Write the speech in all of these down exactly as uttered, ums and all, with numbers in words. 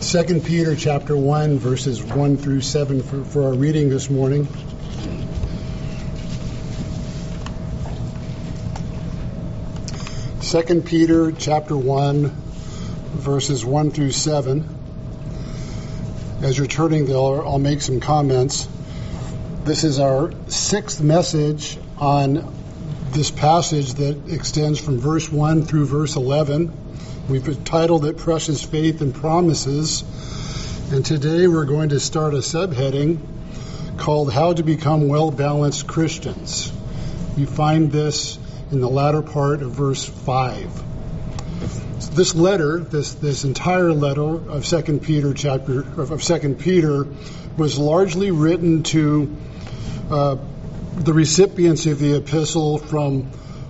Second Peter chapter one, verses one through seven for, for our reading this morning. Second Peter chapter one, verses one through seven. As you're turning there, I'll make some comments. This is our sixth message on this passage that extends from verse one through verse eleven. We've titled it Precious Faith and Promises. And today we're going to start a subheading called How to Become Well-Balanced Christians. You find this in the latter part of verse five. So this letter, this this entire letter of Second Peter chapter of Second Peter, was largely written to uh, the recipients of the epistle from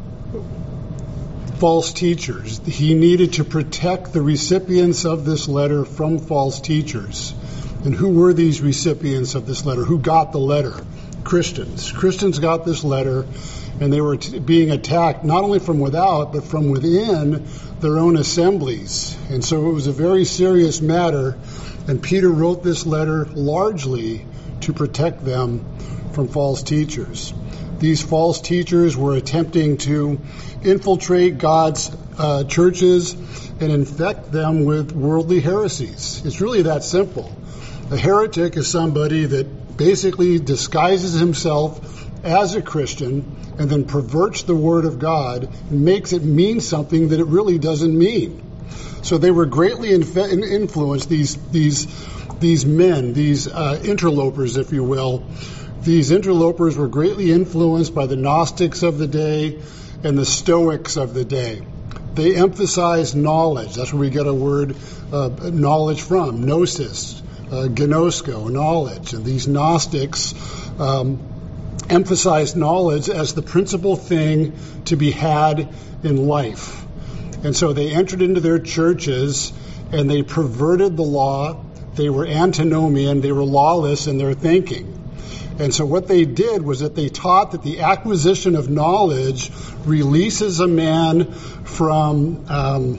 false teachers. He needed to protect the recipients of this letter from false teachers. And who were these recipients of this letter? Who got the letter? Christians. Christians got this letter, and they were t- being attacked not only from without, but from within their own assemblies. And so it was a very serious matter, and Peter wrote this letter largely to protect them from false teachers. These false teachers were attempting to infiltrate God's uh, churches and infect them with worldly heresies. It's really that simple. A heretic is somebody that basically disguises himself as a Christian and then perverts the Word of God and makes it mean something that it really doesn't mean. So they were greatly inf- influenced, these, these, these men, these uh, interlopers, if you will. These interlopers were greatly influenced by the Gnostics of the day and the Stoics of the day. They emphasized knowledge. That's where we get a word, uh, knowledge from, gnosis, uh, gnosko, knowledge. And these Gnostics um, emphasized knowledge as the principal thing to be had in life. And so they entered into their churches and they perverted the law. They were antinomian. They were lawless in their thinking. And so what they did was that they taught that the acquisition of knowledge releases a man from um,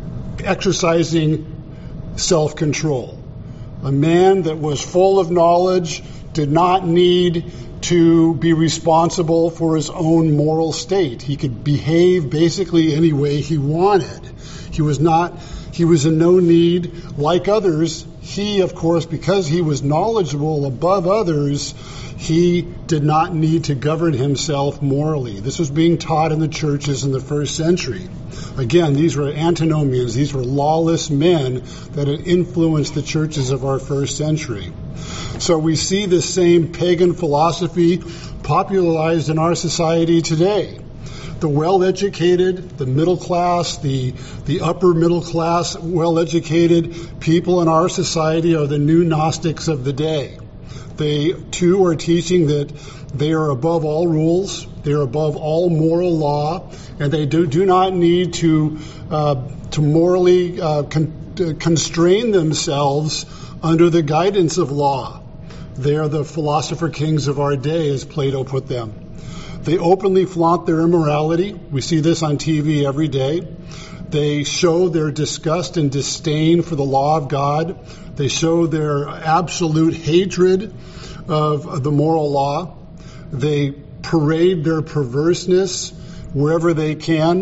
exercising self-control. A man that was full of knowledge did not need to be responsible for his own moral state. He could behave basically any way he wanted. He was not, he was in no need, like others. He, of course, because he was knowledgeable above others, he did not need to govern himself morally. This was being taught in the churches in the first century. Again, these were antinomians. These were lawless men that had influenced the churches of our first century. So we see this same pagan philosophy popularized in our society today. The well-educated, the middle class, the, the upper middle class, well-educated people in our society are the new Gnostics of the day. They, too, are teaching that they are above all rules, they are above all moral law, and they do, do not need to, uh, to morally uh, con- to constrain themselves under the guidance of law. They are the philosopher kings of our day, as Plato put them. They openly flaunt their immorality. We see this on T V every day. They show their disgust and disdain for the law of God. They show their absolute hatred of the moral law. They parade their perverseness wherever they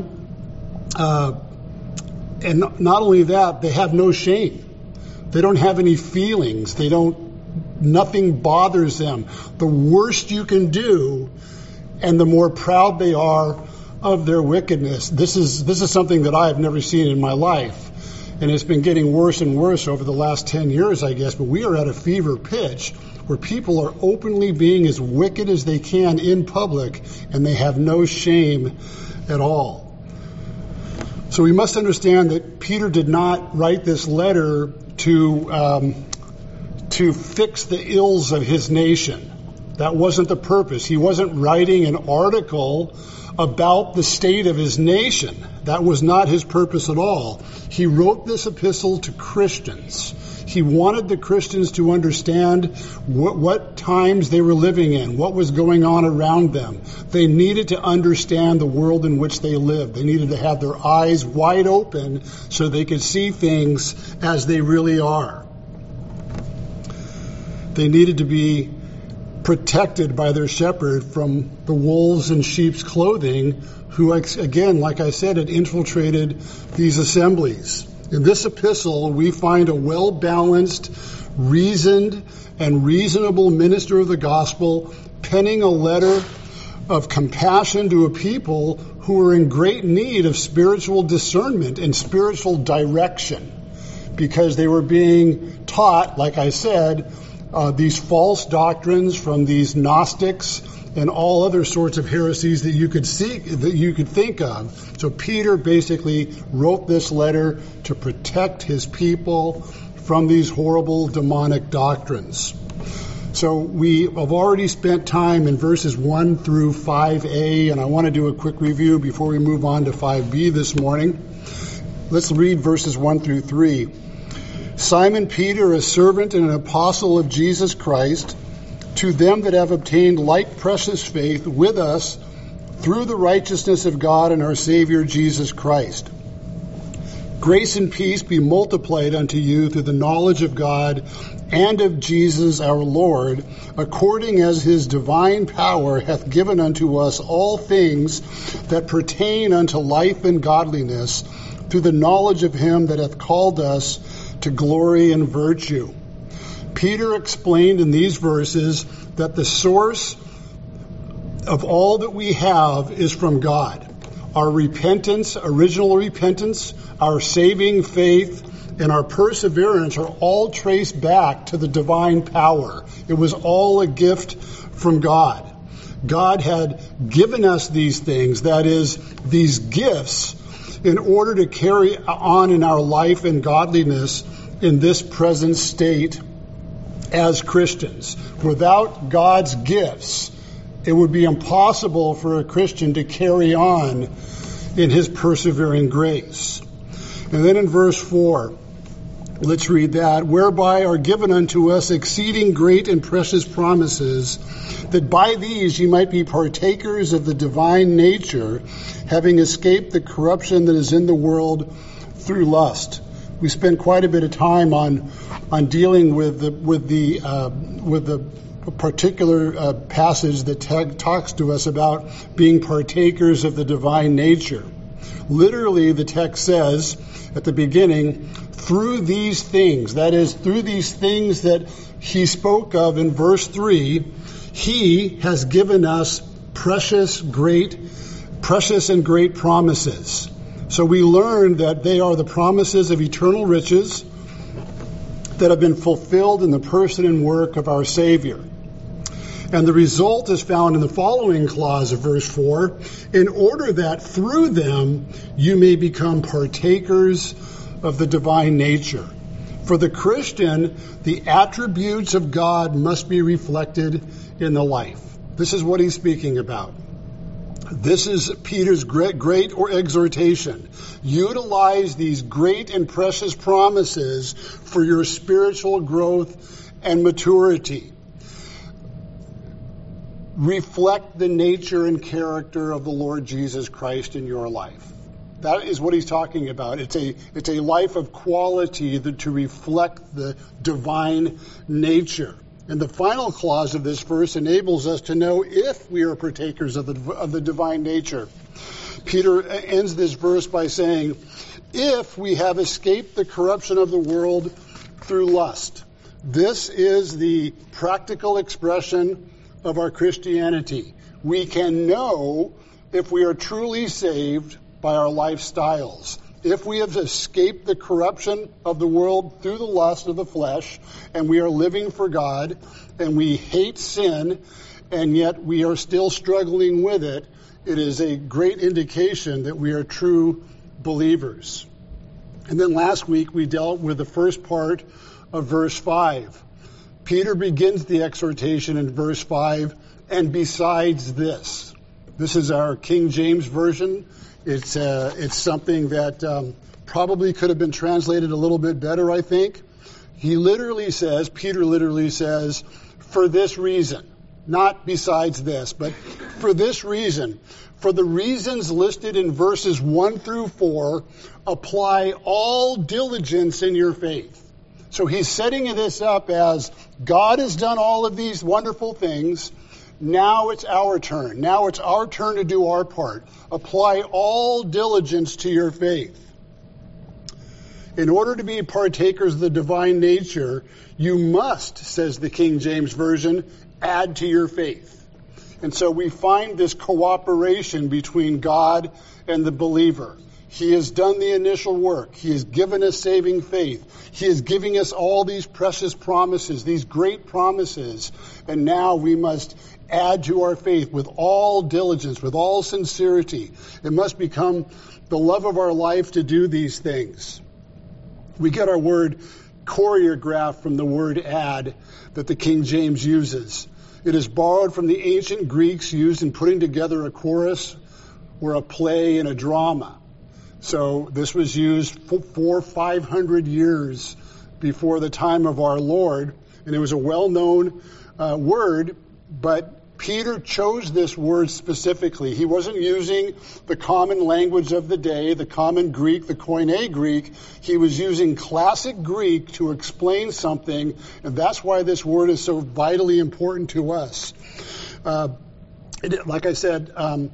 can. Uh, and not only that, they have no shame. They don't have any feelings. They don't, nothing bothers them. The worst you can do, and the more proud they are of their wickedness. This is this is something that I have never seen in my life. And it's been getting worse and worse over the last ten years, I guess. But we are at a fever pitch where people are openly being as wicked as they can in public, and they have no shame at all. So we must understand that Peter did not write this letter to um, to fix the ills of his nation. That wasn't the purpose. He wasn't writing an article about the state of his nation. That was not his purpose at all. He wrote this epistle to Christians. He wanted the Christians to understand what, what times they were living in, what was going on around them. They needed to understand the world in which they lived. They needed to have their eyes wide open so they could see things as they really are. They needed to be protected by their shepherd from the wolves in sheep's clothing, who, again, like I said, had infiltrated these assemblies. In this epistle, we find a well-balanced, reasoned, and reasonable minister of the gospel penning a letter of compassion to a people who were in great need of spiritual discernment and spiritual direction, because they were being taught, like I said, uh, these false doctrines from these Gnostics and all other sorts of heresies that you could see, that you could think of. So Peter basically wrote this letter to protect his people from these horrible demonic doctrines. So we have already spent time in verses one through five a, and I want to do a quick review before we move on to five b this morning. Let's read verses one through three. Simon Peter, a servant and an apostle of Jesus Christ, to them that have obtained like precious faith with us through the righteousness of God and our Savior Jesus Christ. Grace and peace be multiplied unto you through the knowledge of God and of Jesus our Lord, according as his divine power hath given unto us all things that pertain unto life and godliness, through the knowledge of him that hath called us to glory and virtue. Peter explained in these verses that the source of all that we have is from God. Our repentance, original repentance, our saving faith, and our perseverance are all traced back to the divine power. It was all a gift from God. God had given us these things, that is, these gifts, in order to carry on in our life and godliness in this present state as Christians. Without God's gifts, it would be impossible for a Christian to carry on in his persevering grace. And then in verse four, let's read that. Whereby are given unto us exceeding great and precious promises, that by these ye might be partakers of the divine nature, having escaped the corruption that is in the world through lust. We spent quite a bit of time on on dealing with the with the uh, with the particular uh, passage that t- talks to us about being partakers of the divine nature. Literally, the text says at the beginning, through these things, that is, through these things that he spoke of in verse three, he has given us precious, great, precious and great promises. So we learned that they are the promises of eternal riches that have been fulfilled in the person and work of our Savior. And the result is found in the following clause of verse four, in order that through them you may become partakers of the divine nature. For the Christian, the attributes of God must be reflected in the life. This is what he's speaking about. This is Peter's great, great or exhortation. Utilize these great and precious promises for your spiritual growth and maturity. Reflect the nature and character of the Lord Jesus Christ in your life. That is what he's talking about. It's a it's a life of quality that, to reflect the divine nature. And the final clause of this verse enables us to know if we are partakers of the of the divine nature. Peter ends this verse by saying, if we have escaped the corruption of the world through lust. This is the practical expression of our Christianity. We can know if we are truly saved by our lifestyles. If we have escaped the corruption of the world through the lust of the flesh, and we are living for God, and we hate sin, and yet we are still struggling with it, it is a great indication that we are true believers. And then last week we dealt with the first part of verse five. Peter begins the exhortation in verse five, and besides this. This is our King James Version. It's uh, it's something that um, probably could have been translated a little bit better, I think. He literally says, Peter literally says, for this reason, not besides this, but for this reason, for the reasons listed in verses one through four, apply all diligence in your faith. So he's setting this up as God has done all of these wonderful things. Now it's our turn. Now it's our turn to do our part. Apply all diligence to your faith. In order to be partakers of the divine nature, you must, says the King James Version, add to your faith. And so we find this cooperation between God and the believer. He has done the initial work. He has given us saving faith. He is giving us all these precious promises, these great promises. And now we must add to our faith with all diligence, with all sincerity. It must become the love of our life to do these things. We get our word choreograph from the word add that the King James uses. It is borrowed from the ancient Greeks used in putting together a chorus or a play and a drama. So this was used four, five hundred years before the time of our Lord, and it was a well-known uh, word, but Peter chose this word specifically. He wasn't using the common language of the day, the common Greek, the Koine Greek. He was using classic Greek to explain something, and that's why this word is so vitally important to us. Uh, it, like I said, um,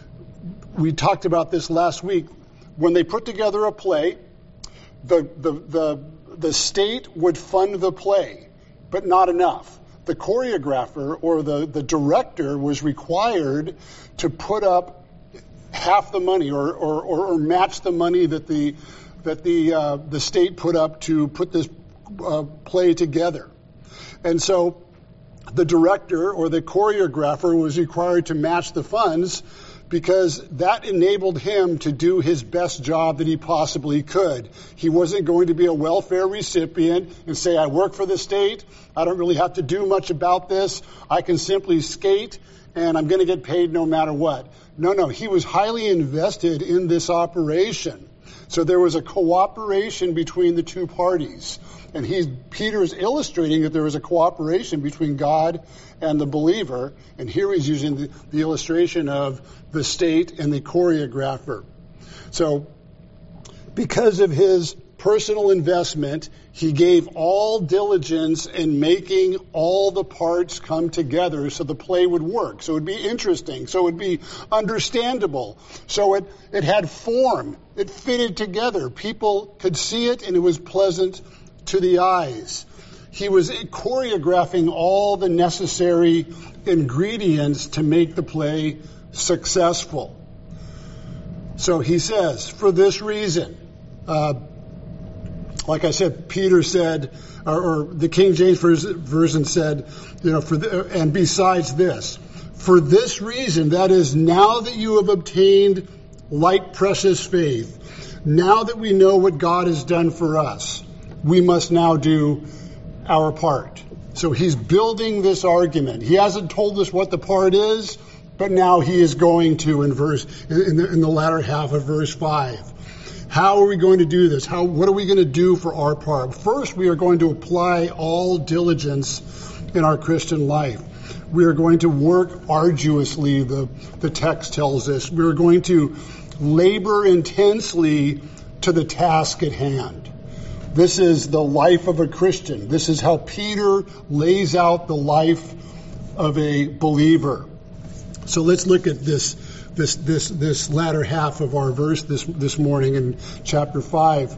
we talked about this last week. When they put together a play, the, the, the, the state would fund the play, but not enough. The choreographer or the, the director was required to put up half the money or, or, or, or match the money that the, that the, uh, the state put up to put this uh, play together. And so the director or the choreographer was required to match the funds, because that enabled him to do his best job that he possibly could. He wasn't going to be a welfare recipient and say, I work for the state, I don't really have to do much about this, I can simply skate and I'm going to get paid no matter what. No, no, he was highly invested in this operation. So there was a cooperation between the two parties. And he's, Peter is illustrating that there was a cooperation between God and the believer. And here he's using the, the illustration of the state and the choreographer. So because of his personal investment, he gave all diligence in making all the parts come together so the play would work. So it would be interesting. So it would be understandable. So it, it had form. It fitted together. People could see it and it was pleasant to the eyes. He was choreographing all the necessary ingredients to make the play successful. So he says, for this reason, uh, like I said, Peter said, or, or the King James Version said, you know, for the, and besides this, for this reason, that is, now that you have obtained like precious faith, now that we know what God has done for us, we must now do our part. So he's building this argument. He hasn't told us what the part is, but now he is going to in verse in the, in the latter half of verse five. How are we going to do this? How what are we going to do for our part? First, we are going to apply all diligence in our Christian life. We are going to work arduously, the, the text tells us. We are going to labor intensely to the task at hand. This is the life of a Christian. This is how Peter lays out the life of a believer. So let's look at this this this this latter half of our verse this this morning in chapter five.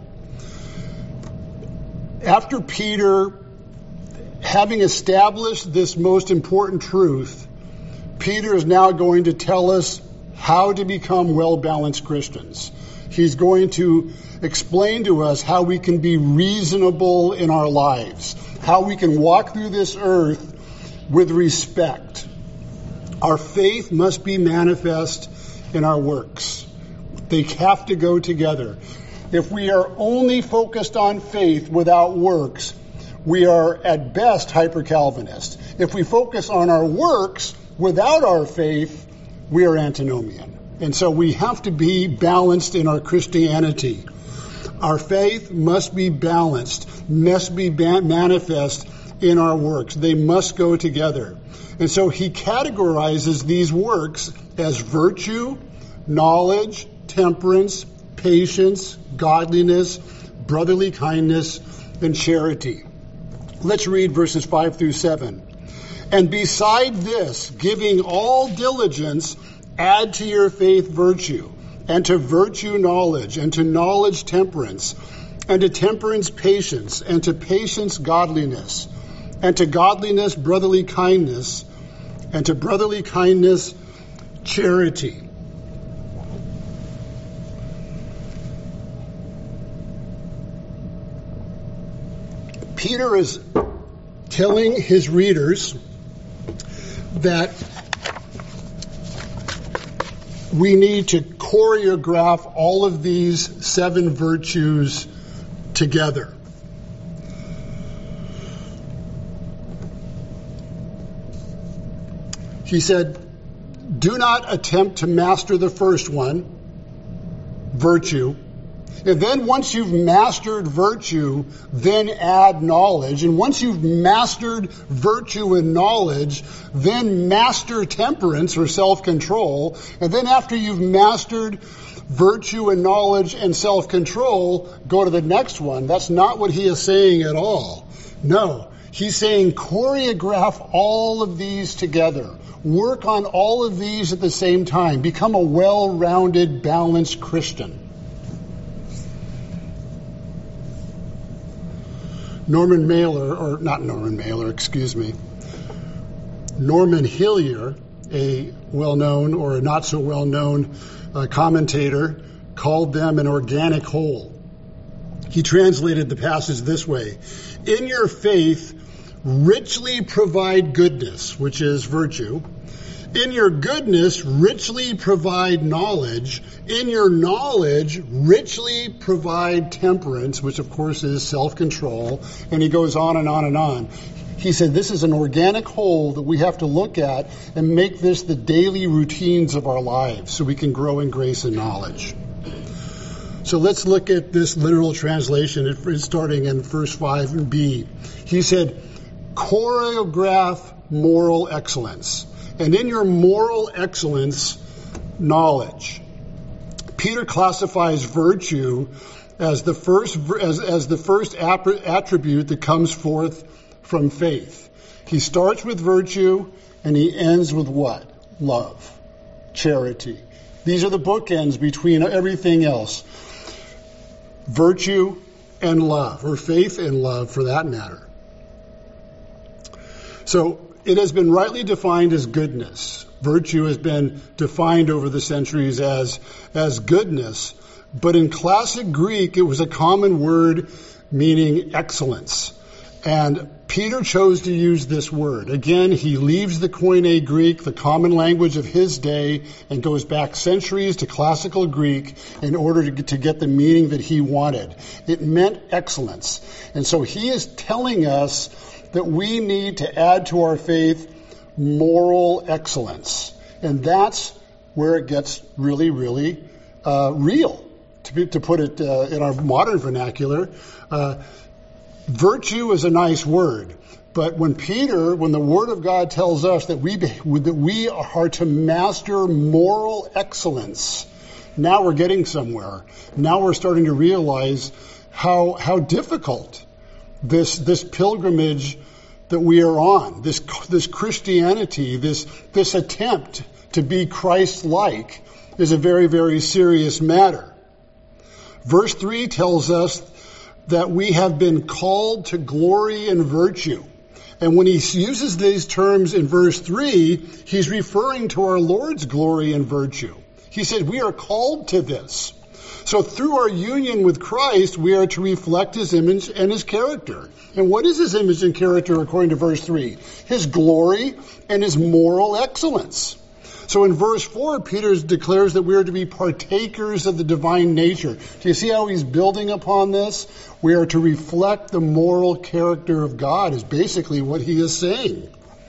After Peter, having established this most important truth, Peter is now going to tell us how to become well-balanced Christians. He's going to explain to us how we can be reasonable in our lives, how we can walk through this earth with respect. Our faith must be manifest in our works. They have to go together. If we are only focused on faith without works, we are at best hyper-Calvinist. If we focus on our works without our faith, we are antinomian. And so we have to be balanced in our Christianity. Our faith must be balanced, must be ba- manifest in our works. They must go together. And so he categorizes these works as virtue, knowledge, temperance, patience, godliness, brotherly kindness, and charity. Let's read verses five through seven. And beside this, giving all diligence, add to your faith virtue, and to virtue knowledge, and to knowledge temperance, and to temperance patience, and to patience godliness, and to godliness brotherly kindness, and to brotherly kindness charity. Peter is telling his readers that we need to choreograph all of these seven virtues together. He said, do not attempt to master the first one, virtue. And then once you've mastered virtue, then add knowledge. And once you've mastered virtue and knowledge, then master temperance or self-control. And then after you've mastered virtue and knowledge and self-control, go to the next one. That's not what he is saying at all. No, he's saying choreograph all of these together. Work on all of these at the same time. Become a well-rounded, balanced Christian. Norman Mailer, or not Norman Mailer, excuse me, Norman Hillier, a well-known or a not-so-well-known uh, commentator, called them an organic whole. He translated the passage this way: in your faith, richly provide goodness, which is virtue. In your goodness, richly provide knowledge. In your knowledge, richly provide temperance, which of course is self-control. And he goes on and on and on. He said this is an organic whole that we have to look at and make this the daily routines of our lives so we can grow in grace and knowledge. So let's look at this literal translation, starting in verse five b. He said, choreograph moral excellence. And in your moral excellence, knowledge. Peter classifies virtue as the first as, as the first attribute that comes forth from faith. He starts with virtue and he ends with what? Love, charity. These are the bookends between everything else. Virtue and love, or faith and love for that matter. So it has been rightly defined as goodness. Virtue has been defined over the centuries as, as goodness. But in classic Greek, it was a common word meaning excellence. And Peter chose to use this word. Again, he leaves the Koine Greek, the common language of his day, and goes back centuries to classical Greek in order to get, to get the meaning that he wanted. It meant excellence. And so he is telling us that we need to add to our faith moral excellence. And that's where it gets really, really uh, real, to, be, to put it uh, in our modern vernacular. Uh, virtue is a nice word, but when Peter, when the Word of God tells us that we, that we are to master moral excellence, now we're getting somewhere. Now we're starting to realize how how difficult this this pilgrimage that we are on, this this Christianity, this this attempt to be Christ-like, is a very, very serious matter. Verse three tells us that we have been called to glory and virtue. And when he uses these terms in verse three, he's referring to our Lord's glory and virtue. He said we are called to this. So through our union with Christ, we are to reflect his image and his character. And what is his image and character according to verse three? His glory and his moral excellence. So in verse four, Peter declares that we are to be partakers of the divine nature. Do you see how he's building upon this? We are to reflect the moral character of God, is basically what he is saying.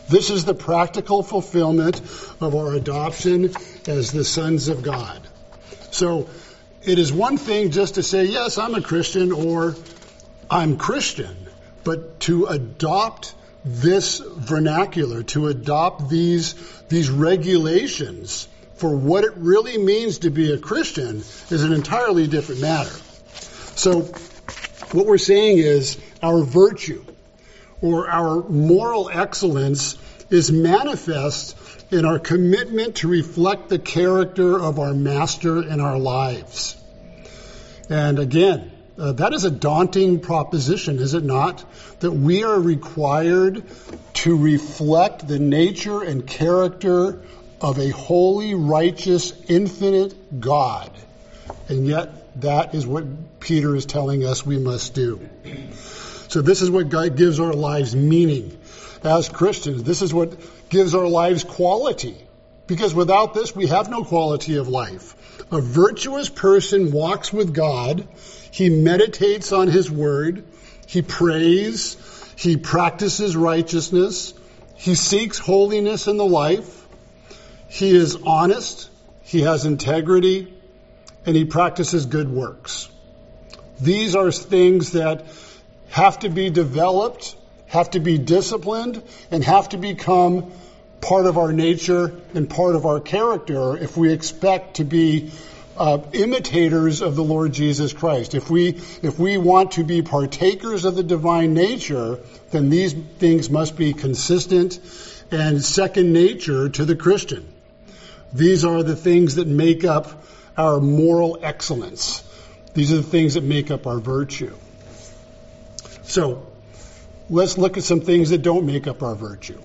This is the practical fulfillment of our adoption as the sons of God. So it is one thing just to say, yes, I'm a Christian or I'm Christian, but to adopt this vernacular, to adopt these, these regulations for what it really means to be a Christian is an entirely different matter. So what we're saying is our virtue or our moral excellence is manifest in our commitment to reflect the character of our Master in our lives. And again, uh, that is a daunting proposition, is it not? That we are required to reflect the nature and character of a holy, righteous, infinite God. And yet, that is what Peter is telling us we must do. So this is what God gives our lives meaning. As Christians, this is what gives our lives quality. Because without this, we have no quality of life. A virtuous person walks with God. He meditates on His Word. He prays. He practices righteousness. He seeks holiness in the life. He is honest. He has integrity. And he practices good works. These are things that have to be developed, have to be disciplined, and have to become part of our nature and part of our character if we expect to be uh, imitators of the Lord Jesus Christ. If we if we want to be partakers of the divine nature, then these things must be consistent and second nature to the Christian. These are the things that make up our moral excellence. These are the things that make up our virtue. So, let's look at some things that don't make up our virtue.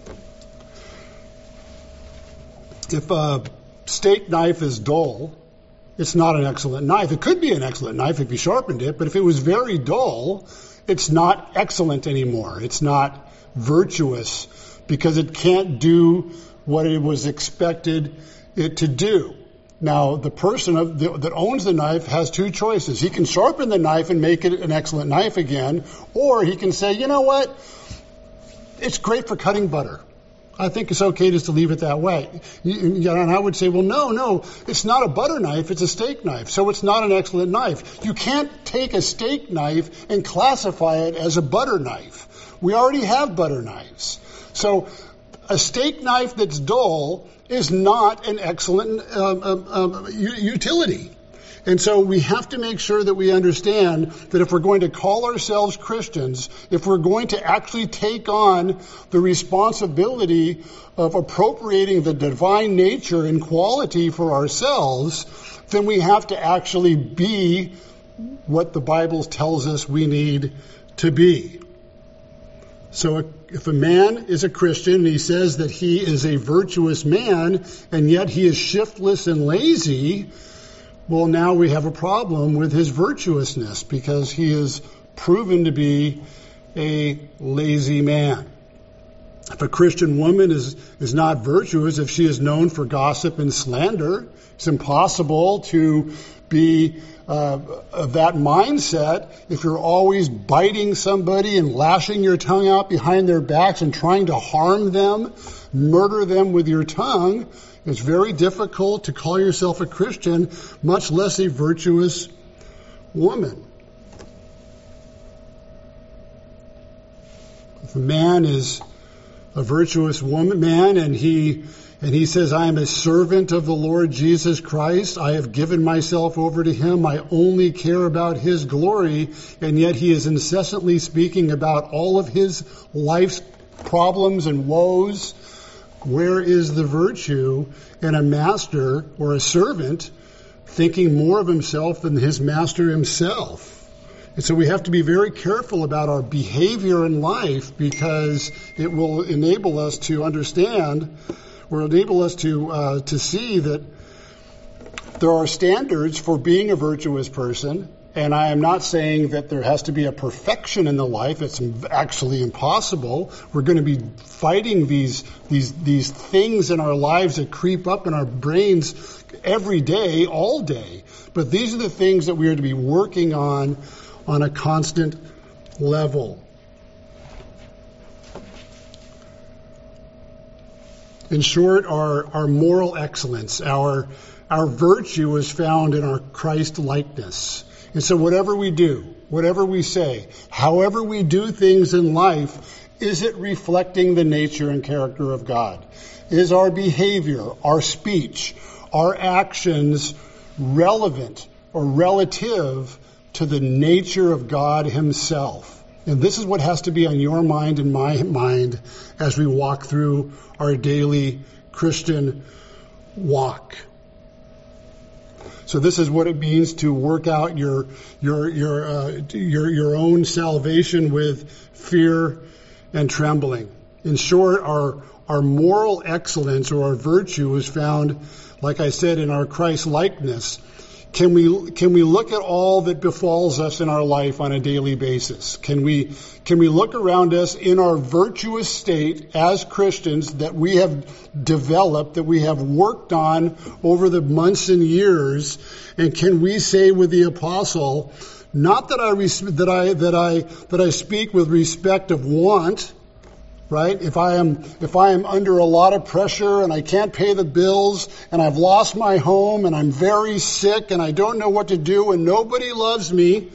If a steak knife is dull, it's not an excellent knife. It could be an excellent knife if you sharpened it, but if it was very dull, it's not excellent anymore. It's not virtuous because it can't do what it was expected it to do. Now, the person of the, that owns the knife has two choices. He can sharpen the knife and make it an excellent knife again, or he can say, you know what, it's great for cutting butter. I think it's okay just to leave it that way. And I would say, well, no, no, it's not a butter knife, it's a steak knife, so it's not an excellent knife. You can't take a steak knife and classify it as a butter knife. We already have butter knives. So a steak knife that's dull is not an excellent um, um, um, utility. And so we have to make sure that we understand that if we're going to call ourselves Christians, if we're going to actually take on the responsibility of appropriating the divine nature and quality for ourselves, then we have to actually be what the Bible tells us we need to be. So if a man is a Christian and he says that he is a virtuous man, and yet he is shiftless and lazy, well, now we have a problem with his virtuousness because he is proven to be a lazy man. If a Christian woman is, is not virtuous, if she is known for gossip and slander, it's impossible to be uh, of that mindset if you're always biting somebody and lashing your tongue out behind their backs and trying to harm them, murder them with your tongue. It's very difficult to call yourself a Christian, much less a virtuous woman. If a man is a virtuous woman, man, and he and he says, I am a servant of the Lord Jesus Christ. I have given myself over to him. I only care about his glory. And yet he is incessantly speaking about all of his life's problems and woes. Where is the virtue in a master or a servant thinking more of himself than his master himself? And so we have to be very careful about our behavior in life because it will enable us to understand or enable us to uh, to see that there are standards for being a virtuous person. And I am not saying that there has to be a perfection in the life. It's actually impossible. We're going to be fighting these these these things in our lives that creep up in our brains every day, all day. But these are the things that we are to be working on on a constant level. In short, our, our moral excellence, our, our virtue is found in our Christ likeness. And so whatever we do, whatever we say, however we do things in life, is it reflecting the nature and character of God? Is our behavior, our speech, our actions relevant or relative to the nature of God himself? And this is what has to be on your mind and my mind as we walk through our daily Christian walk. So this is what it means to work out your your your uh, your your own salvation with fear and trembling. In short, our our moral excellence or our virtue is found, like I said, in our Christ likeness. Can we can we look at all that befalls us in our life on a daily basis? Can we can we look around us in our virtuous state as Christians that we have developed, that we have worked on over the months and years, and can we say with the apostle, not that I res- that I that I that I speak with respect of want, right? If I am if I am under a lot of pressure and I can't pay the bills and I've lost my home and I'm very sick and I don't know what to do and nobody loves me,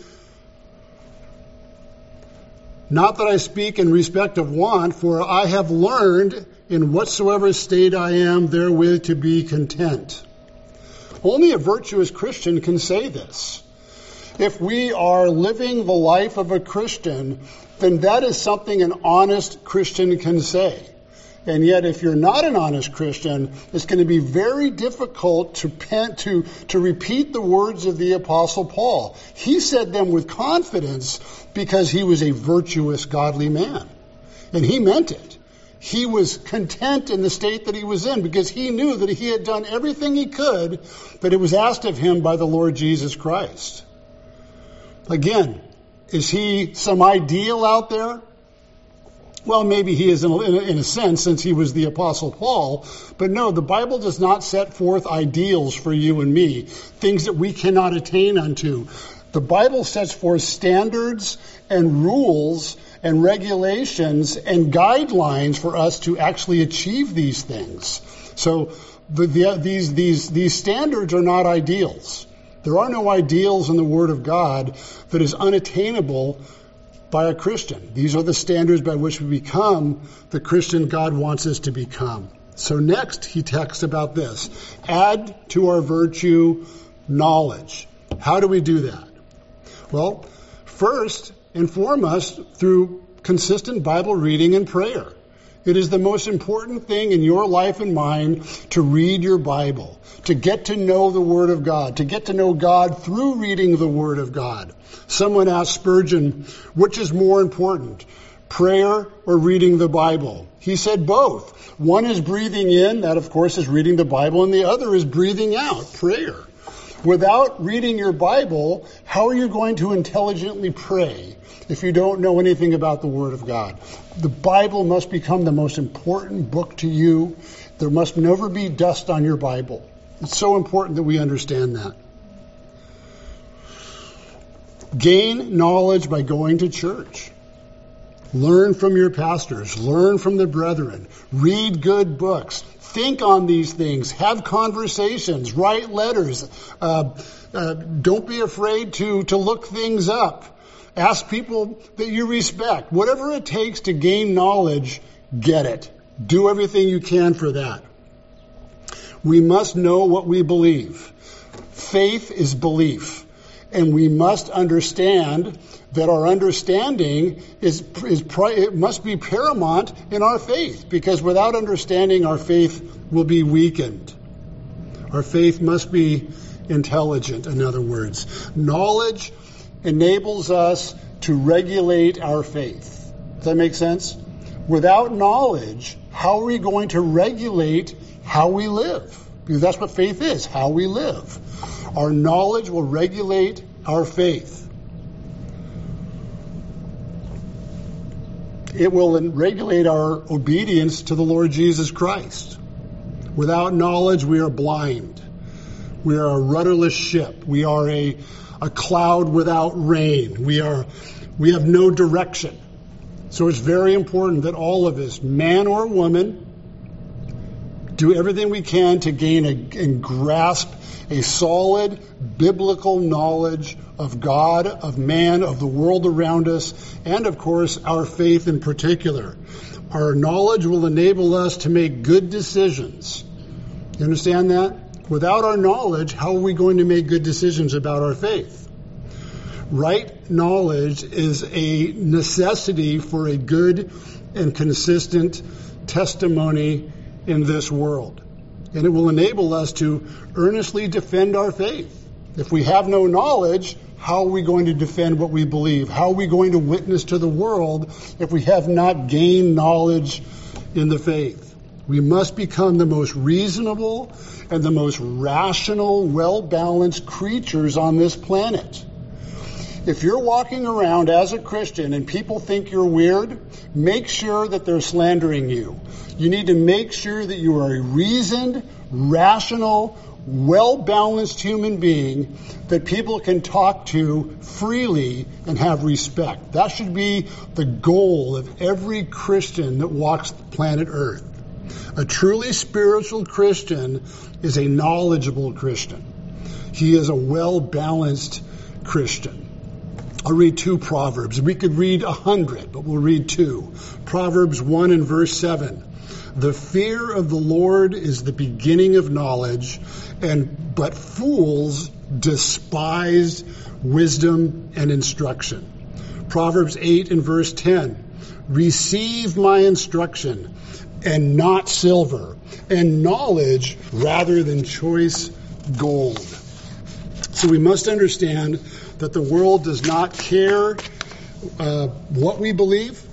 not that I speak in respect of want, for I have learned in whatsoever state I am therewith to be content. Only a virtuous Christian can say this. If we are living the life of a Christian, then that is something an honest Christian can say. And yet, if you're not an honest Christian, it's going to be very difficult to pen, to to repeat the words of the Apostle Paul. He said them with confidence because he was a virtuous, godly man. And he meant it. He was content in the state that he was in because he knew that he had done everything he could that it was asked of him by the Lord Jesus Christ. Again, is he some ideal out there? Well, maybe he is in a, in a sense, since he was the Apostle Paul. But no, the Bible does not set forth ideals for you and me, things that we cannot attain unto. The Bible sets forth standards and rules and regulations and guidelines for us to actually achieve these things. So the, the, these, these, these standards are not ideals. There are no ideals in the Word of God that is unattainable by a Christian. These are the standards by which we become the Christian God wants us to become. So next, he talks about this. Add to our virtue knowledge. How do we do that? Well, first and foremost, through consistent Bible reading and prayer. It is the most important thing in your life and mine to read your Bible, to get to know the Word of God, to get to know God through reading the Word of God. Someone asked Spurgeon, which is more important, prayer or reading the Bible? He said both. One is breathing in, that of course is reading the Bible, and the other is breathing out, prayer. Without reading your Bible, how are you going to intelligently pray if you don't know anything about the Word of God? The Bible must become the most important book to you. There must never be dust on your Bible. It's so important that we understand that. Gain knowledge by going to church. Learn from your pastors. Learn from the brethren. Read good books. Think on these things. Have conversations. Write letters. Uh, uh, don't be afraid to, to look things up. Ask people that you respect. Whatever it takes to gain knowledge, get it. Do everything you can for that. We must know what we believe. Faith is belief. And we must understand that our understanding is, is it must be paramount in our faith, because without understanding, our faith will be weakened. Our faith must be intelligent, in other words. Knowledge enables us to regulate our faith. Does that make sense? Without knowledge, how are we going to regulate how we live? Because that's what faith is, how we live. Our knowledge will regulate our faith. It will regulate our obedience to the Lord Jesus Christ. Without knowledge, we are blind. We are a rudderless ship. We are a, a cloud without rain. We are, we have no direction. So it's very important that all of us, man or woman, do everything we can to gain a, and grasp a solid biblical knowledge of God, of man, of the world around us, and of course our faith in particular. Our knowledge will enable us to make good decisions. You understand that? Without our knowledge, how are we going to make good decisions about our faith? Right knowledge is a necessity for a good and consistent testimony in this world. And it will enable us to earnestly defend our faith. If we have no knowledge, how are we going to defend what we believe? How are we going to witness to the world if we have not gained knowledge in the faith? We must become the most reasonable and the most rational, well-balanced creatures on this planet. If you're walking around as a Christian and people think you're weird, make sure that they're slandering you. You need to make sure that you are a reasoned, rational, well-balanced human being that people can talk to freely and have respect. That should be the goal of every Christian that walks the planet Earth. A truly spiritual Christian is a knowledgeable Christian. He is a well-balanced Christian. I'll read two Proverbs. We could read a hundred, but we'll read two. Proverbs one and verse seven. The fear of the Lord is the beginning of knowledge, and but fools despise wisdom and instruction. Proverbs eight and verse ten. Receive my instruction, and not silver, and knowledge rather than choice gold. So we must understand that the world does not care uh, what we believe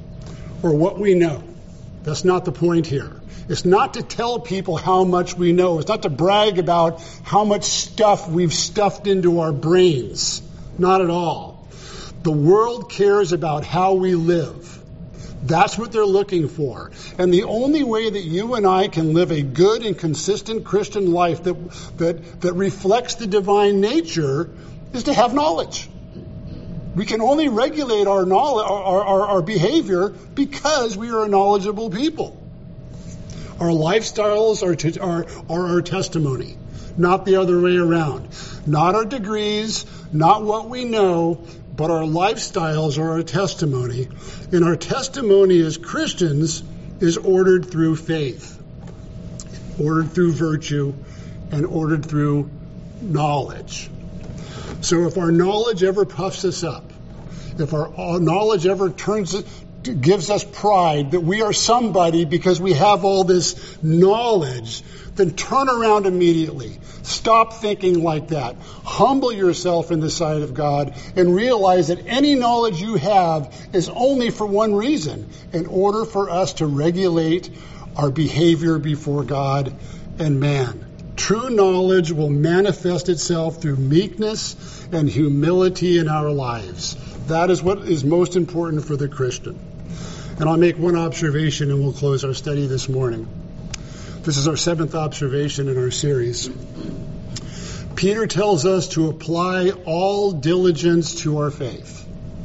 or what we know. That's not the point here. It's not to tell people how much we know. It's not to brag about how much stuff we've stuffed into our brains. Not at all. The world cares about how we live. That's what they're looking for. And the only way that you and I can live a good and consistent Christian life that that, that reflects the divine nature is to have knowledge. We can only regulate our knowledge, our, our, our behavior because we are a knowledgeable people. Our lifestyles are, to, are, are our testimony, not the other way around. Not our degrees, not what we know, but our lifestyles are our testimony. And our testimony as Christians is ordered through faith, ordered through virtue, and ordered through knowledge. So if our knowledge ever puffs us up, if our knowledge ever turns, gives us pride that we are somebody because we have all this knowledge, then turn around immediately. Stop thinking like that. Humble yourself in the sight of God and realize that any knowledge you have is only for one reason, in order for us to regulate our behavior before God and man. True knowledge will manifest itself through meekness and humility in our lives. That is what is most important for the Christian. And I'll make one observation and we'll close our study this morning. This is our seventh observation in our series. Peter tells us to apply all diligence to our faith.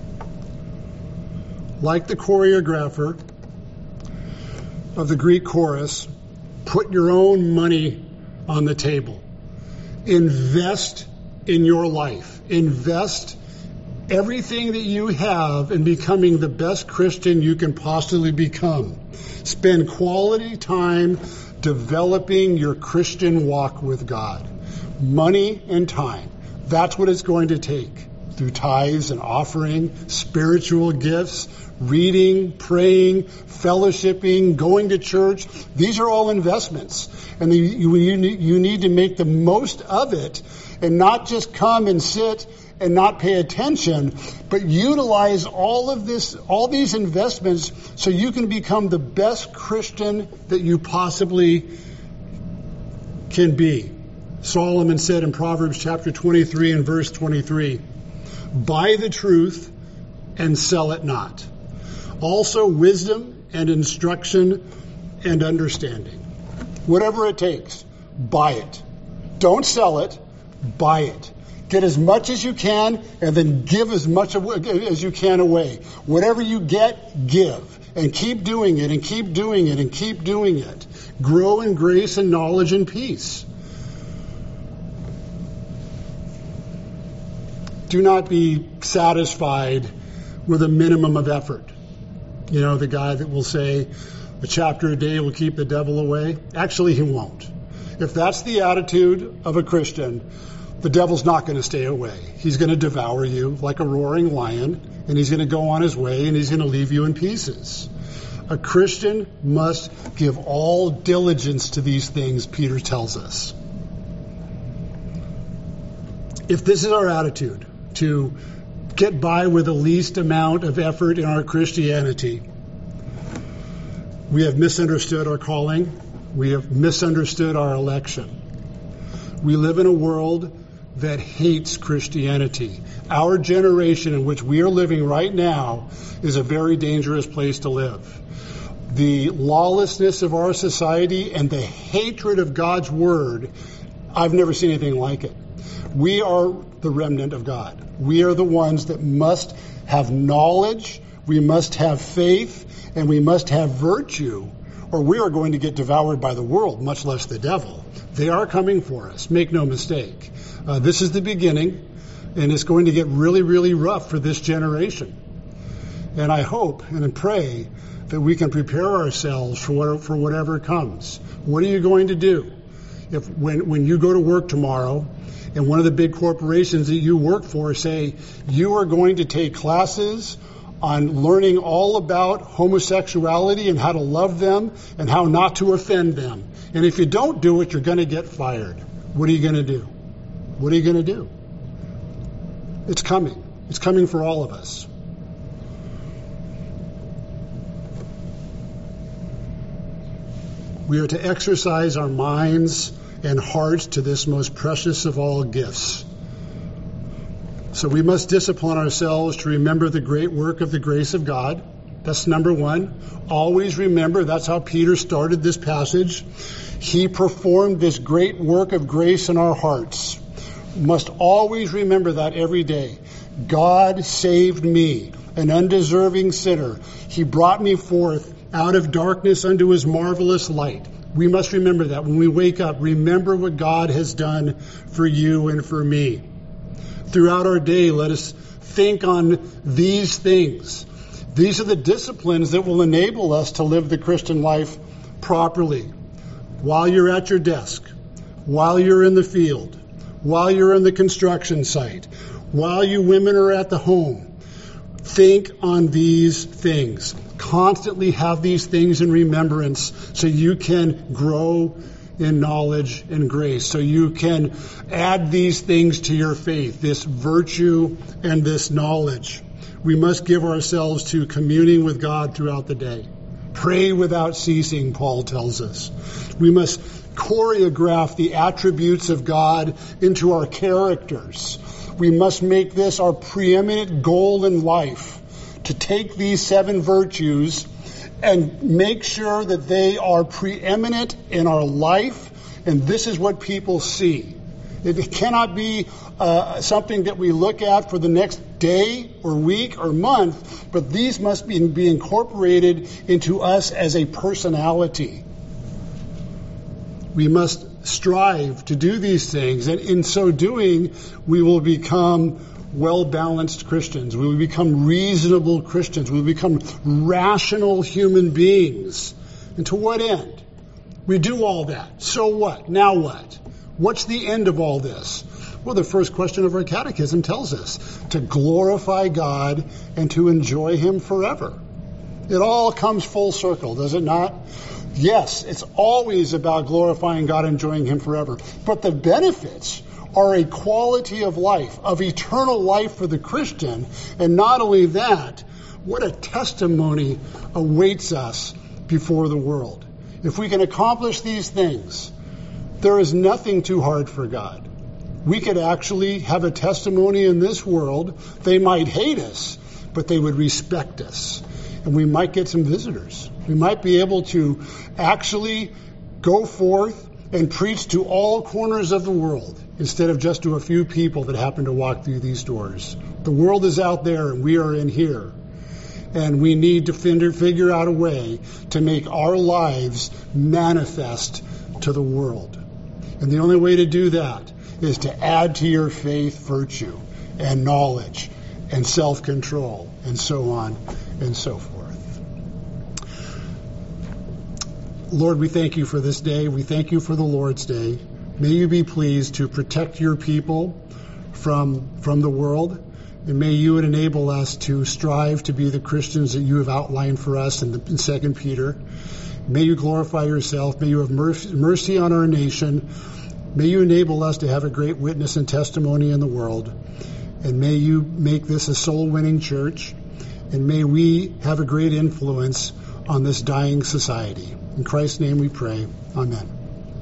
Like the choreographer of the Greek chorus, put your own money on the table. Invest in your life. Invest everything that you have in becoming the best Christian you can possibly become. Spend quality time developing your Christian walk with God. Money and time. That's what it's going to take. Through tithes and offering, spiritual gifts, reading, praying, fellowshipping, going to church. These are all investments. And you, you, you need to make the most of it and not just come and sit and not pay attention, but utilize all of this, all these investments so you can become the best Christian that you possibly can be. Solomon said in Proverbs chapter twenty-three and verse twenty-three, buy the truth and sell it not. Also wisdom and instruction and understanding. Whatever it takes, buy it. Don't sell it, buy it. Get as much as you can and then give as much as you can away. Whatever you get, give. And keep doing it and keep doing it and keep doing it. Grow in grace and knowledge and peace. Do not be satisfied with a minimum of effort. You know, the guy that will say a chapter a day will keep the devil away. Actually, he won't. If that's the attitude of a Christian, the devil's not going to stay away. He's going to devour you like a roaring lion, and he's going to go on his way, and he's going to leave you in pieces. A Christian must give all diligence to these things, Peter tells us. If this is our attitude, to get by with the least amount of effort in our Christianity, we have misunderstood our calling. We have misunderstood our election. We live in a world that hates Christianity. Our generation in which we are living right now is a very dangerous place to live. The lawlessness of our society and the hatred of God's word, I've never seen anything like it. We are the remnant of God. We are the ones that must have knowledge, we must have faith, and we must have virtue, or we are going to get devoured by the world, much less the devil. They are coming for us, make no mistake. Uh, this is the beginning, and it's going to get really, really rough for this generation. And I hope and pray that we can prepare ourselves for what, for whatever comes. What are you going to do if when, when you go to work tomorrow and one of the big corporations that you work for say, you are going to take classes on learning all about homosexuality and how to love them and how not to offend them. And if you don't do it, you're going to get fired. What are you going to do? What are you going to do? It's coming. It's coming for all of us. We are to exercise our minds and hearts to this most precious of all gifts. So we must discipline ourselves to remember the great work of the grace of God. That's number one. Always remember, that's how Peter started this passage. He performed this great work of grace in our hearts. Must always remember that every day. God saved me, an undeserving sinner. He brought me forth out of darkness unto his marvelous light. We must remember that when we wake up. Remember what God has done for you and for me. Throughout our day, let us think on these things. These are the disciplines that will enable us to live the Christian life properly. While you're at your desk, while you're in the field, while you're in the construction site, while you women are at the home, think on these things. Constantly have these things in remembrance so you can grow in knowledge and grace, so you can add these things to your faith, this virtue and this knowledge. We must give ourselves to communing with God throughout the day. Pray without ceasing, Paul tells us. We must choreograph the attributes of God into our characters. We must make this our preeminent goal in life, to take these seven virtues and make sure that they are preeminent in our life, and this is what people see. It cannot be uh, something that we look at for the next day or week or month, but these must be, be incorporated into us as a personality. We must strive to do these things, and in so doing, we will become well-balanced Christians. We will become reasonable Christians. We will become rational human beings. And to what end? We do all that. So what? Now what? What's the end of all this? Well, the first question of our catechism tells us to glorify God and to enjoy him forever. It all comes full circle, does it not? Yes, it's always about glorifying God and enjoying him forever. But the benefits are a quality of life, of eternal life for the Christian. And not only that, what a testimony awaits us before the world. If we can accomplish these things, there is nothing too hard for God. We could actually have a testimony in this world. They might hate us, but they would respect us. And we might get some visitors. We might be able to actually go forth and preach to all corners of the world instead of just to a few people that happen to walk through these doors. The world is out there and we are in here. and we need to figure out a way to make our lives manifest to the world. And the only way to do that is to add to your faith virtue and knowledge and self-control and so on and so forth. Lord, we thank you for this day. We thank you for the Lord's Day. May you be pleased to protect your people from, from the world, and may you enable us to strive to be the Christians that you have outlined for us in, the, in Second Peter. May you glorify yourself. May you have mercy, mercy on our nation. May you enable us to have a great witness and testimony in the world. And may you make this a soul-winning church. And may we have a great influence on this dying society. In Christ's name we pray. Amen.